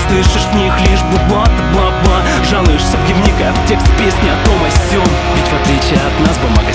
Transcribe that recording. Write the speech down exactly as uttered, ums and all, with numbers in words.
Слышишь в них лишь бла-бла-бла. Жалуешься в дневниках, в текст песни о том о сём. Ведь в отличие от нас бумага